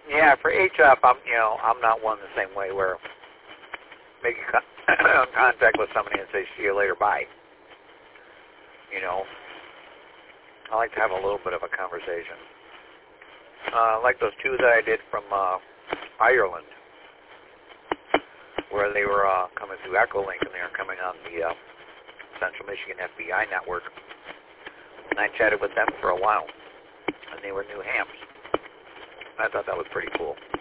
Yeah, for HF, I'm not one the same way where making contact with somebody and say, see you later, bye. I like to have a little bit of a conversation. Like those two that I did from Ireland, where they were coming through Echolink and they were coming on the Central Michigan FBI network. And I chatted with them for a while, and they were new hams. I thought that was pretty cool.